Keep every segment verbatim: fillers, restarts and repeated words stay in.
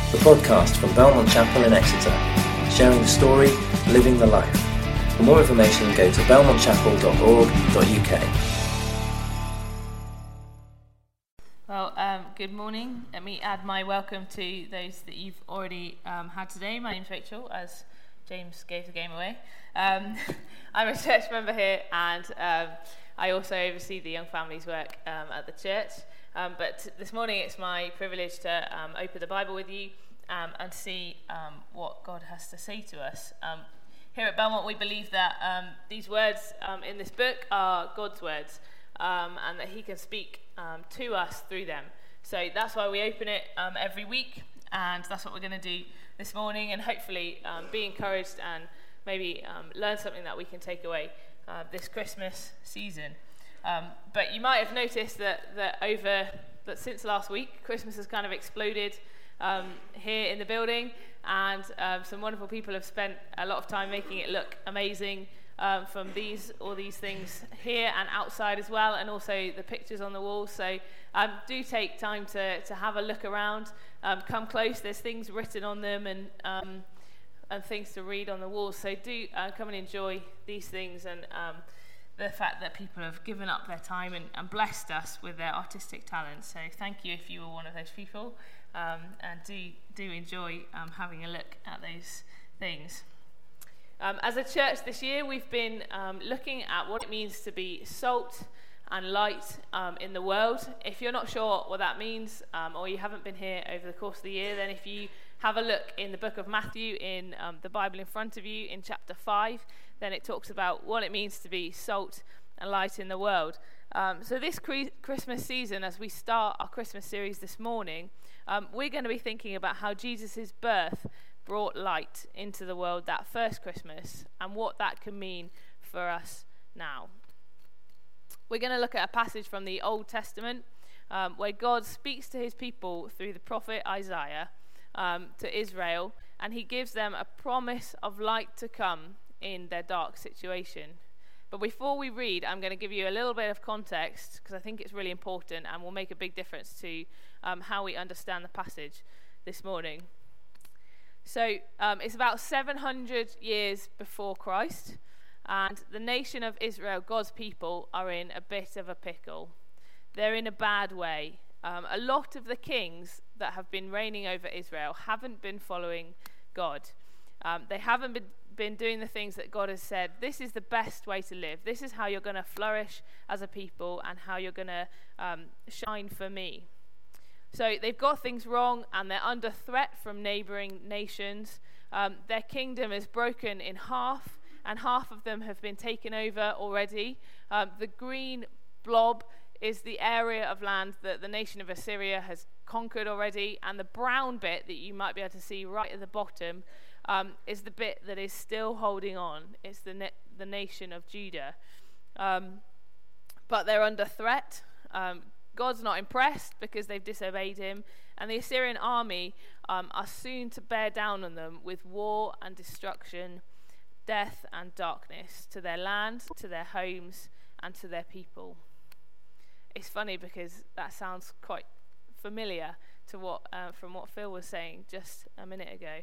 the podcast from Belmont Chapel in Exeter, sharing the story, living the life. For more information, go to belmont chapel dot org dot u k. Well, um, good morning. Let me add my welcome to those that you've already um, had today. My name's Rachel, as James gave the game away. Um, I'm a church member here, and um, I also oversee the young families work um, at the church. Um, but this morning it's my privilege to um, open the Bible with you um, and see um, what God has to say to us. Um, here at Belmont, we believe that um, these words um, in this book are God's words, um, and that he can speak um, to us through them. So that's why we open it um, every week, and that's what we're going to do this morning, and hopefully um, be encouraged and maybe um, learn something that we can take away uh, this Christmas season. Um, but you might have noticed that, that over that since last week, Christmas has kind of exploded um, here in the building, and um, some wonderful people have spent a lot of time making it look amazing, um, from these all these things here and outside as well, and also the pictures on the walls. So um, do take time to to have a look around, um, come close. There's things written on them and um, and things to read on the walls. So do uh, come and enjoy these things, and um, the fact that people have given up their time and, and blessed us with their artistic talents. So thank you if you were one of those people, um, and do do enjoy um, having a look at those things. Um, as a church this year, we've been um, looking at what it means to be salt and light um, in the world. If you're not sure what that means, um, or you haven't been here over the course of the year, then if you have a look in the book of Matthew, in um, the Bible in front of you, in chapter five, then it talks about what it means to be salt and light in the world. Um, so this cre- Christmas season, as we start our Christmas series this morning, um, we're going to be thinking about how Jesus' birth brought light into the world that first Christmas, and what that can mean for us now. We're going to look at a passage from the Old Testament um, where God speaks to his people through the prophet Isaiah um, to Israel, and he gives them a promise of light to come in their dark situation. But before we read, I'm going to give you a little bit of context, because I think it's really important and will make a big difference to um, how we understand the passage this morning. So um, it's about seven hundred years before Christ, and the nation of Israel, God's people, are in a bit of a pickle. They're in a bad way. Um, a lot of the kings that have been reigning over Israel haven't been following God. Um, they haven't been, been doing the things that God has said, this is the best way to live. This is how you're going to flourish as a people, and how you're going to um, shine for me. So they've got things wrong, and they're under threat from neighboring nations. Um, their kingdom is broken in half, and half of them have been taken over already. Um, the green blob is the area of land that the nation of Assyria has conquered already, and the brown bit that you might be able to see right at the bottom um, is the bit that is still holding on. It's the na- the nation of Judah. Um, but they're under threat. Um, God's not impressed because they've disobeyed him, and the Assyrian army um, are soon to bear down on them with war and destruction, death and darkness to their land, to their homes, and to their people. It's funny because that sounds quite familiar to what uh, from what Phil was saying just a minute ago.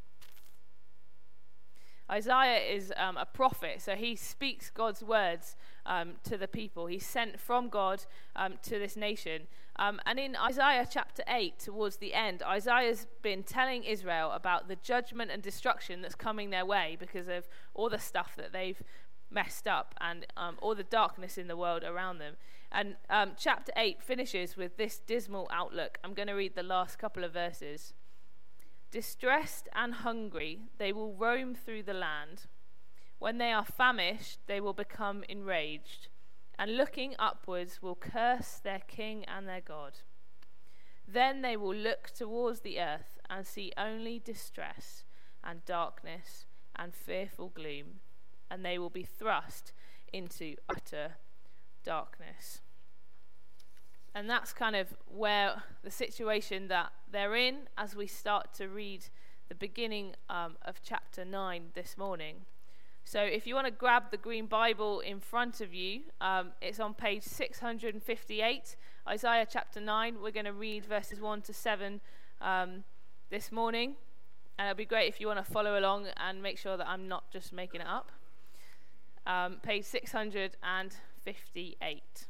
Isaiah is um, a prophet, so he speaks God's words um, to the people. He's sent from God um, to this nation. Um, and in Isaiah chapter eight, towards the end, Isaiah's been telling Israel about the judgment and destruction that's coming their way because of all the stuff that they've messed up, and um, all the darkness in the world around them. And um, chapter eight finishes with this dismal outlook. I'm going to read the last couple of verses. Distressed and hungry, they will roam through the land. When they are famished, they will become enraged, and looking upwards will curse their king and their God. Then they will look towards the earth and see only distress and darkness and fearful gloom, and they will be thrust into utter darkness. And that's kind of where the situation that they're in as we start to read the beginning um, of chapter nine this morning. So if you want to grab the green Bible in front of you, um, it's on page six hundred fifty-eight, Isaiah chapter nine. We're going to read verses one to seven um, this morning, and it'll be great if you want to follow along and make sure that I'm not just making it up. Um, page six hundred fifty-eight.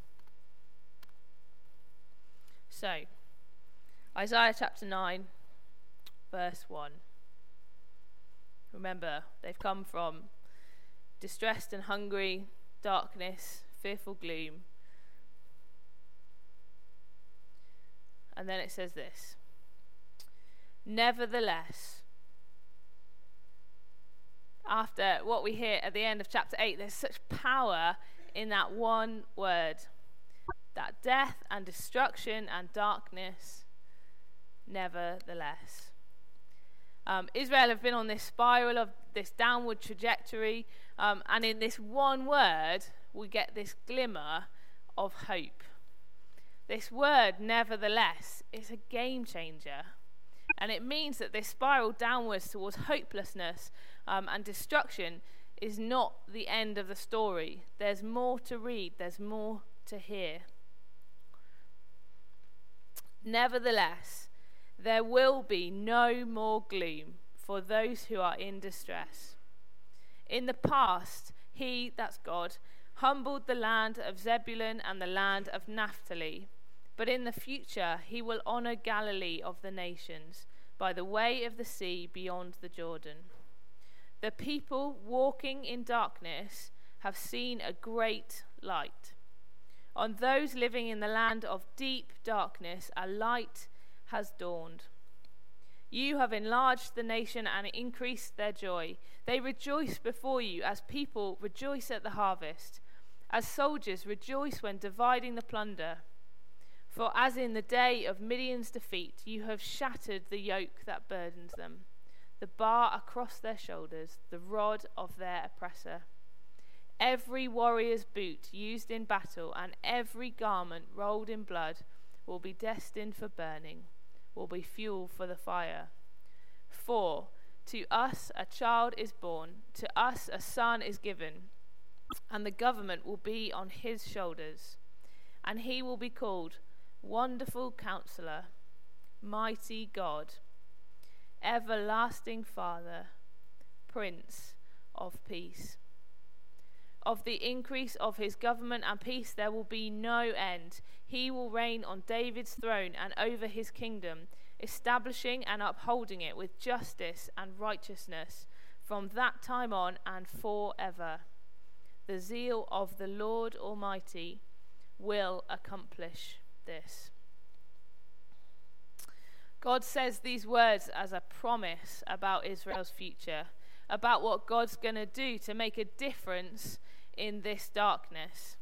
So, Isaiah chapter nine, verse one. Remember, they've come from distressed and hungry, darkness, fearful gloom. And then it says this: nevertheless, after what we hear at the end of chapter eight, there's such power in that one word, that death and destruction and darkness, nevertheless. Um, Israel have been on this spiral of this downward trajectory, um, and in this one word, we get this glimmer of hope. This word, nevertheless, is a game changer. And it means that this spiral downwards towards hopelessness um, and destruction is not the end of the story. There's more to read. There's more to hear. Nevertheless, there will be no more gloom for those who are in distress. In the past, he, that's God, humbled the land of Zebulun and the land of Naphtali. But in the future, he will honor Galilee of the nations by the way of the sea beyond the Jordan. The people walking in darkness have seen a great light. On those living in the land of deep darkness, a light has dawned. You have enlarged the nation and increased their joy. They rejoice before you as people rejoice at the harvest, as soldiers rejoice when dividing the plunder. For as in the day of Midian's defeat, you have shattered the yoke that burdens them, the bar across their shoulders, the rod of their oppressor. Every warrior's boot used in battle and every garment rolled in blood will be destined for burning, will be fuel for the fire. For to us a child is born, to us a son is given, and the government will be on his shoulders, and he will be called Wonderful Counselor, Mighty God, Everlasting Father, Prince of Peace. Of the increase of his government and peace there will be no end. He will reign on David's throne and over his kingdom, establishing and upholding it with justice and righteousness from that time on and forever. The zeal of the Lord Almighty will accomplish this. God says these words as a promise about Israel's future, about what God's going to do to make a difference in this darkness.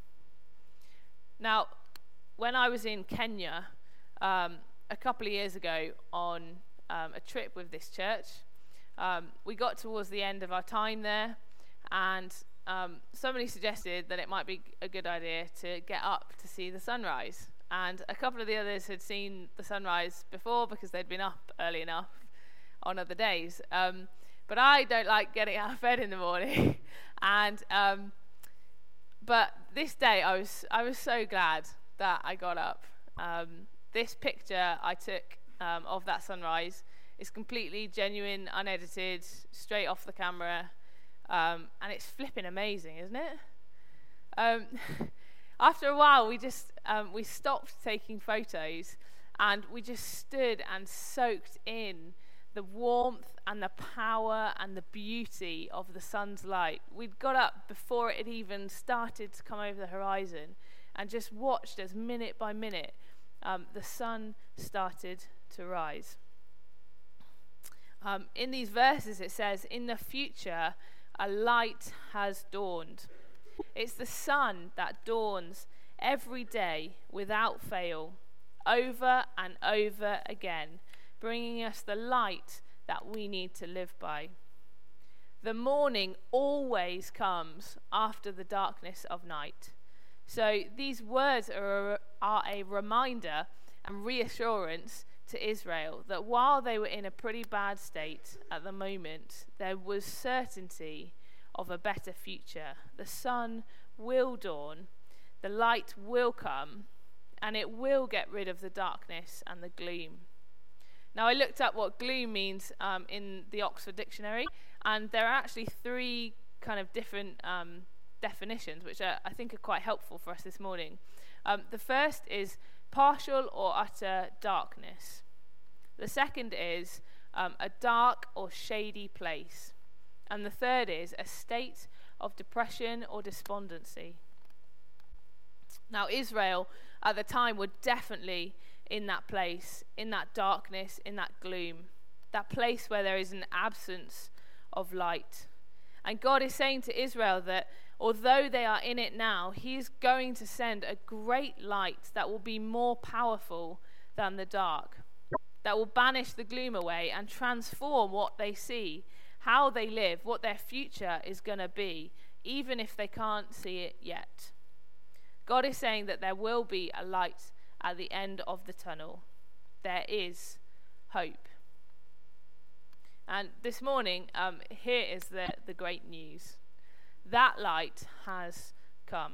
Now, when I was in Kenya um, a couple of years ago on um, a trip with this church, um, we got towards the end of our time there, and um, somebody suggested that it might be a good idea to get up to see the sunrise. And a couple of the others had seen the sunrise before because they'd been up early enough on other days. Um, but I don't like getting out of bed in the morning. and um, but this day I was I was so glad that I got up. Um, this picture I took um, of that sunrise is completely genuine, unedited, straight off the camera, um, and it's flipping amazing, isn't it? Um, After a while, we just um, we stopped taking photos, and we just stood and soaked in the warmth and the power and the beauty of the sun's light. We'd got up before it had even started to come over the horizon, and just watched as minute by minute um, the sun started to rise. Um, in these verses, it says, "In the future, a light has dawned." It's the sun that dawns every day without fail, over and over again, bringing us the light that we need to live by. The morning always comes after the darkness of night. So these words are a, are a reminder and reassurance to Israel that while they were in a pretty bad state at the moment, there was certainty of a better future. The sun will dawn, the light will come, and it will get rid of the darkness and the gloom. Now, I looked up what gloom means um, in the Oxford Dictionary, and there are actually three kind of different um, definitions, which are, I think are quite helpful for us this morning. Um, the first is partial or utter darkness. The second is um, a dark or shady place. And the third is a state of depression or despondency. Now, Israel at the time were definitely in that place, in that darkness, in that gloom, that place where there is an absence of light. And God is saying to Israel that although they are in it now, he is going to send a great light that will be more powerful than the dark, that will banish the gloom away and transform what they see, how they live, what their future is going to be, even if they can't see it yet. God is saying that there will be a light at the end of the tunnel. There is hope. And this morning, um, here is the, the great news. That light has come.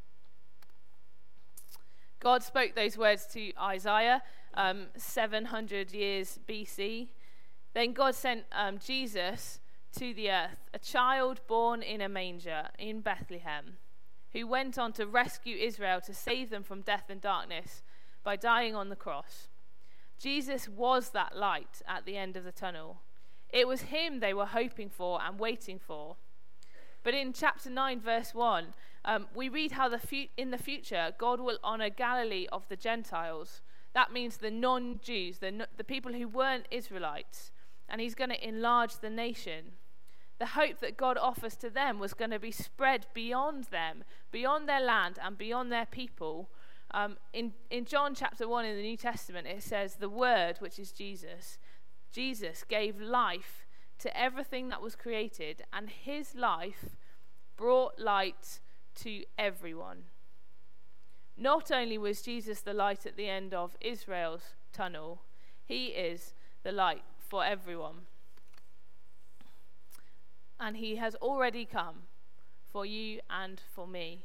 God spoke those words to Isaiah um, seven hundred years B C. Then God sent um, Jesus to the earth, a child born in a manger in Bethlehem, who went on to rescue Israel, to save them from death and darkness by dying on the cross. Jesus was that light at the end of the tunnel. It was him they were hoping for and waiting for. But in chapter nine, verse one, um, we read how the fu- in the future God will honor Galilee of the Gentiles. That means the non-Jews, the, no- the people who weren't Israelites. And he's going to enlarge the nation. The hope that God offers to them was going to be spread beyond them, beyond their land and beyond their people. Um, in, in John chapter one in the New Testament, it says, the Word, which is Jesus, Jesus gave life to everything that was created, and his life brought light to everyone. Not only was Jesus the light at the end of Israel's tunnel, he is the light for everyone. And he has already come for you and for me.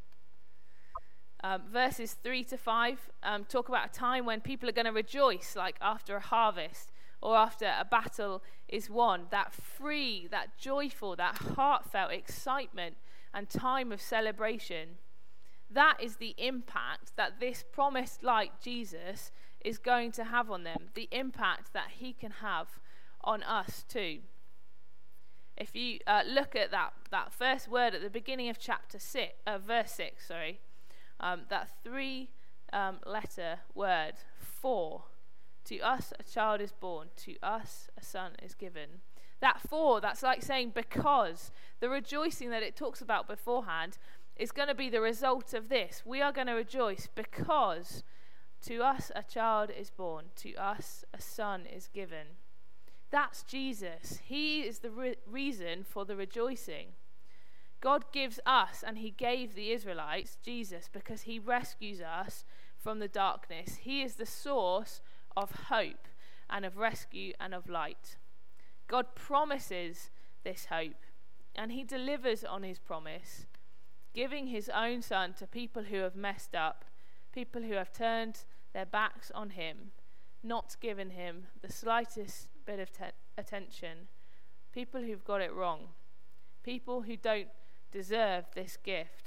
Um, verses three to five um, talk about a time when people are going to rejoice, like after a harvest or after a battle is won. That free, that joyful, that heartfelt excitement and time of celebration. That is the impact that this promised light, Jesus, is going to have on them. The impact that he can have on us too. If you uh, look at that, that first word at the beginning of chapter six, uh, verse six, sorry, um, that three um, letter word, for. To us a child is born, to us a son is given. That for, that's like saying because. The rejoicing that it talks about beforehand is going to be the result of this. We are going to rejoice because to us a child is born, to us a son is given. That's Jesus. He is the re- reason for the rejoicing. God gives us, and he gave the Israelites, Jesus, because he rescues us from the darkness. He is the source of hope and of rescue and of light. God promises this hope, and he delivers on his promise, giving his own son to people who have messed up, people who have turned their backs on him, not given him the slightest bit of te- attention, people who've got it wrong, people who don't deserve this gift.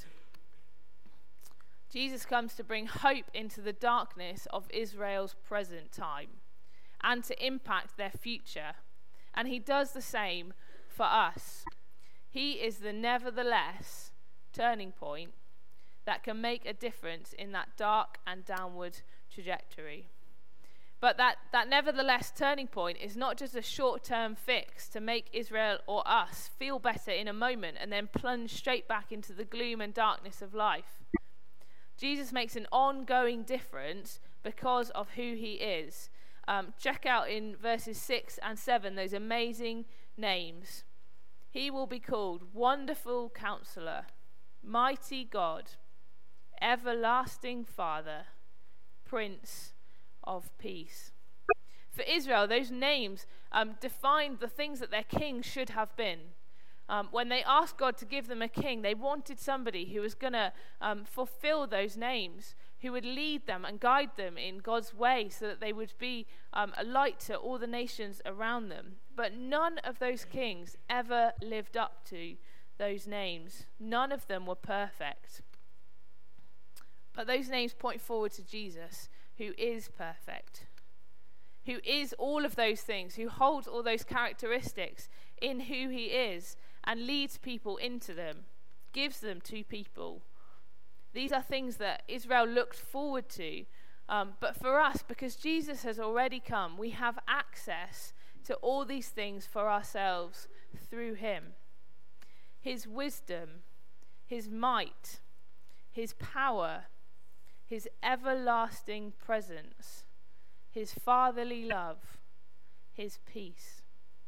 Jesus comes to bring hope into the darkness of Israel's present time and to impact their future. And he does the same for us. He is the nevertheless turning point that can make a difference in that dark and downward trajectory. But that, that nevertheless turning point is not just a short-term fix to make Israel or us feel better in a moment and then plunge straight back into the gloom and darkness of life. Jesus makes an ongoing difference because of who he is. Um, check out in verses six and seven those amazing names. He will be called Wonderful Counselor, Mighty God, Everlasting Father, Prince of Peace. For Israel, those names um, defined the things that their king should have been. Um, when they asked God to give them a king, they wanted somebody who was going to um, fulfill those names, who would lead them and guide them in God's way so that they would be um, a light to all the nations around them. But none of those kings ever lived up to those names. None of them were perfect. But those names point forward to Jesus, who is perfect, who is all of those things, who holds all those characteristics in who he is and leads people into them, gives them to people. These are things that Israel looked forward to. Um, but for us, because Jesus has already come, we have access to all these things for ourselves through him. His wisdom, his might, his power, his everlasting presence, his fatherly love, his peace.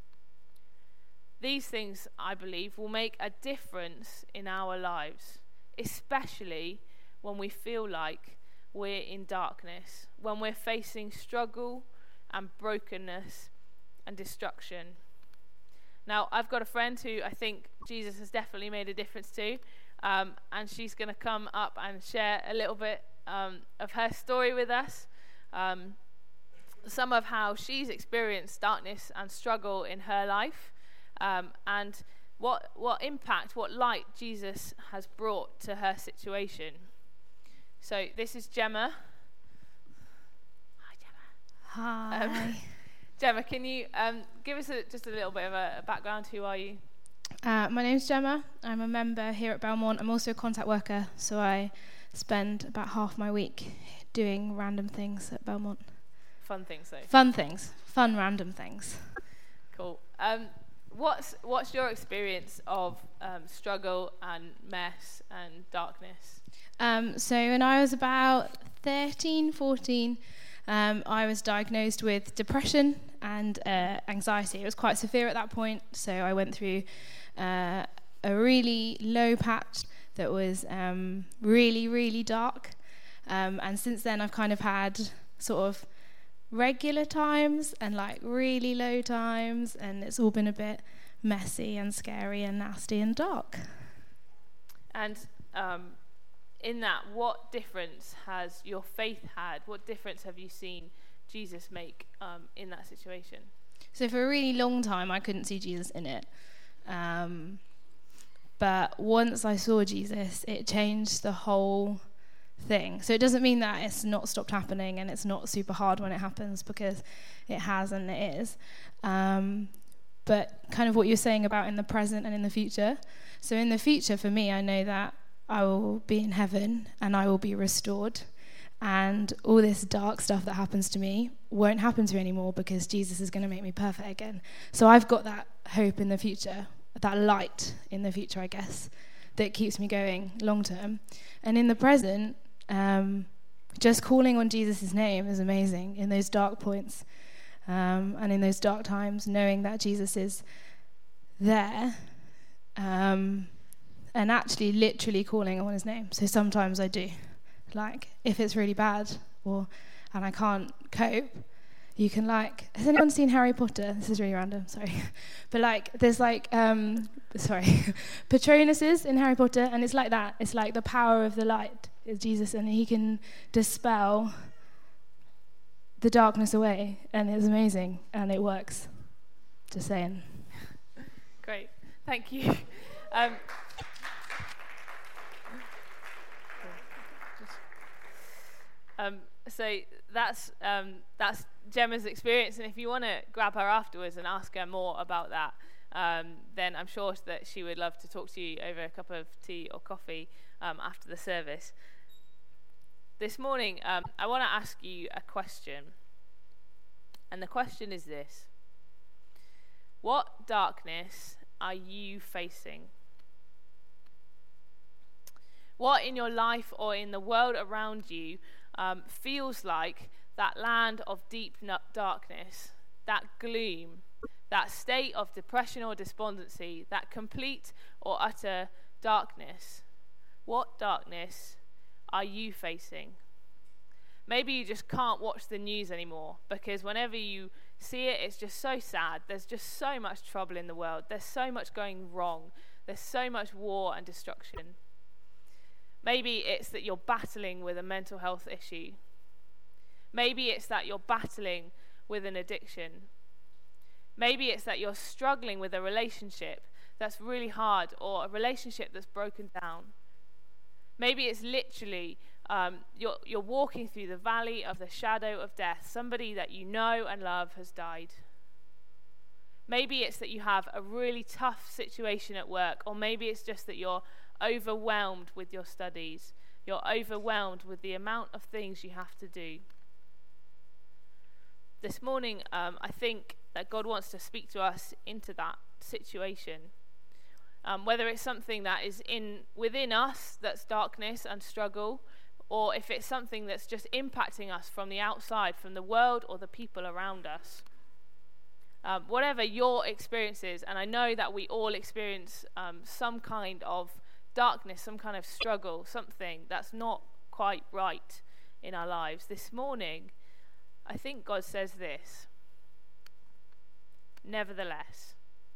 These things, I believe, will make a difference in our lives, especially when we feel like we're in darkness, when we're facing struggle and brokenness and destruction. Now, I've got a friend who I think Jesus has definitely made a difference to, um, and she's going to come up and share a little bit um, of her story with us, um, some of how she's experienced darkness and struggle in her life, um, and what what impact, what light Jesus has brought to her situation. So this is Gemma. Hi, Gemma. Hi. Um, Gemma, can you um, give us a, just a little bit of a, a background? Who are you? Uh, my name's Gemma. I'm a member here at Belmont. I'm also a contact worker, so I spend about half my week doing random things at Belmont. Fun things, though. Fun things. Fun random things. Cool. Um, what's what's your experience of um, struggle and mess and darkness? Um, so when I was about thirteen, fourteen, um, I was diagnosed with depression and uh, anxiety. It was quite severe at that point, so I went through uh, a really low patch that was um, really, really dark. Um, and since then, I've kind of had sort of regular times and like really low times, and it's all been a bit messy and scary and nasty and dark. And um, in that, what difference has your faith had? What difference have you seen Jesus make um, in that situation? So for a really long time, I couldn't see Jesus in it. Um, but once I saw Jesus, it changed the whole thing. So it doesn't mean that it's not stopped happening and it's not super hard when it happens, because it has and it is. Um, but kind of what you're saying about in the present and in the future. So in the future, for me, I know that I will be in heaven and I will be restored. And all this dark stuff that happens to me won't happen to me anymore, because Jesus is going to make me perfect again. So I've got that hope in the future, that light in the future, I guess, that keeps me going long term. And in the present, um, just calling on Jesus' name is amazing in those dark points, um, and in those dark times, knowing that Jesus is there, um, and actually literally calling on his name. So sometimes I do. Like, if it's really bad or and I can't cope, you can, like, has anyone seen Harry Potter? This is really random, sorry. But, like, there's, like, um, sorry, Patronuses in Harry Potter, and it's like that. It's like the power of the light is Jesus, and he can dispel the darkness away, and it's amazing, and it works. Just saying. Great, thank you. Um, Um, so that's um, that's Gemma's experience, and if you want to grab her afterwards and ask her more about that, um, then I'm sure that she would love to talk to you over a cup of tea or coffee um, after the service. This morning, um, I want to ask you a question, and the question is this: what darkness are you facing? What in your life or in the world around you Um, feels like that land of deep darkness, that gloom, that state of depression or despondency, that complete or utter darkness? What darkness are you facing? Maybe you just can't watch the news anymore, because whenever you see it, it's just so sad. There's just so much trouble in the world. There's so much going wrong. There's so much war and destruction. Maybe it's that you're battling with a mental health issue. Maybe it's that you're battling with an addiction. Maybe it's that you're struggling with a relationship that's really hard, or a relationship that's broken down. Maybe it's literally um, you're, you're walking through the valley of the shadow of death. Somebody that you know and love has died. Maybe it's that you have a really tough situation at work, or maybe it's just that you're overwhelmed with your studies. You're overwhelmed with the amount of things you have to do. This morning, um, I think that God wants to speak to us into that situation. Um, whether it's something that is in within us that's darkness and struggle, or if it's something that's just impacting us from the outside, from the world or the people around us. Um, whatever your experience is, and I know that we all experience um, some kind of darkness, some kind of struggle, something that's not quite right in our lives. This morning, I think God says this: nevertheless.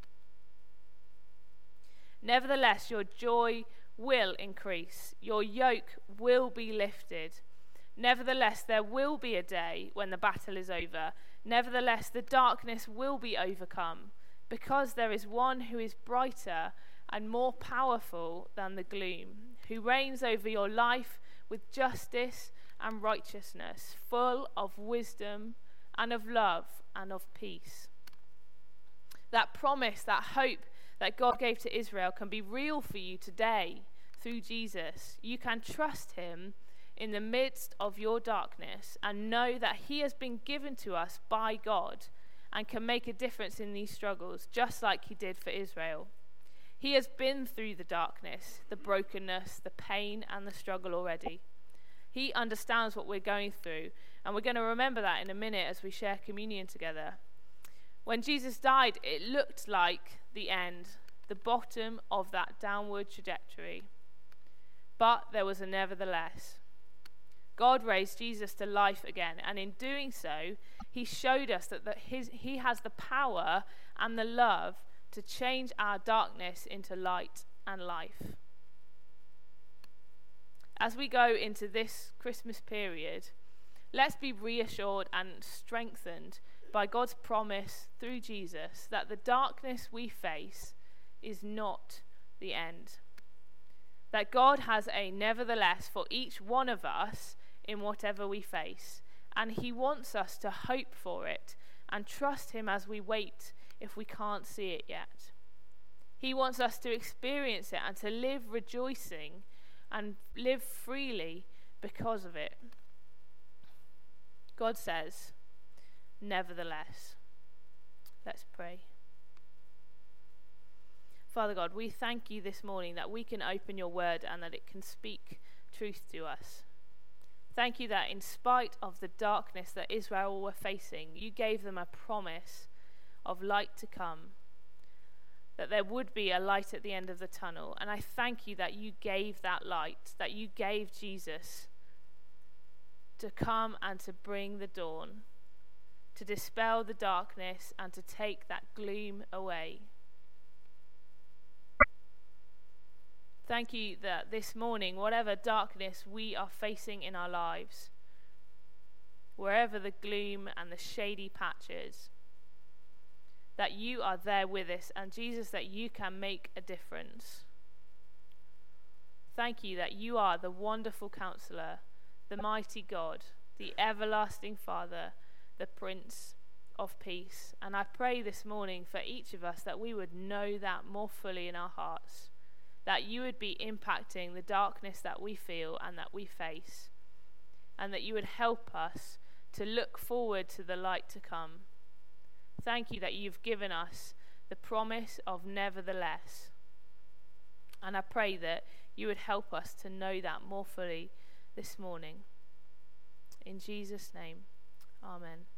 Nevertheless, your joy will increase. Your yoke will be lifted. Nevertheless, there will be a day when the battle is over. Nevertheless, the darkness will be overcome, because there is one who is brighter and more powerful than the gloom, who reigns over your life with justice and righteousness, full of wisdom and of love and of peace. That promise, that hope that God gave to Israel can be real for you today through Jesus. You can trust him in the midst of your darkness and know that he has been given to us by God and can make a difference in these struggles, just like he did for Israel. He has been through the darkness, the brokenness, the pain, and the struggle already. He understands what we're going through, and we're going to remember that in a minute as we share communion together. When Jesus died, it looked like the end, the bottom of that downward trajectory. But there was a nevertheless. God raised Jesus to life again, and in doing so, he showed us that, that his, he has the power and the love to change our darkness into light and life. As we go into this Christmas period, let's be reassured and strengthened by God's promise through Jesus that the darkness we face is not the end. That God has a nevertheless for each one of us in whatever we face, and he wants us to hope for it and trust him as we wait if we can't see it yet. He wants us to experience it and to live rejoicing and live freely because of it. God says, nevertheless. Let's pray. Father God, we thank you this morning that we can open your word and that it can speak truth to us. Thank you that in spite of the darkness that Israel were facing, you gave them a promise of light to come, that there would be a light at the end of the tunnel. And I thank you that you gave that light, that you gave Jesus to come and to bring the dawn, to dispel the darkness and to take that gloom away. Thank you that this morning, whatever darkness we are facing in our lives, wherever the gloom and the shady patches, that you are there with us, and Jesus, that you can make a difference. Thank you that you are the wonderful Counselor, the mighty God, the everlasting Father, the Prince of Peace. And I pray this morning for each of us that we would know that more fully in our hearts, that you would be impacting the darkness that we feel and that we face, and that you would help us to look forward to the light to come. Thank you that you've given us the promise of nevertheless. And I pray that you would help us to know that more fully this morning. In Jesus' name, amen.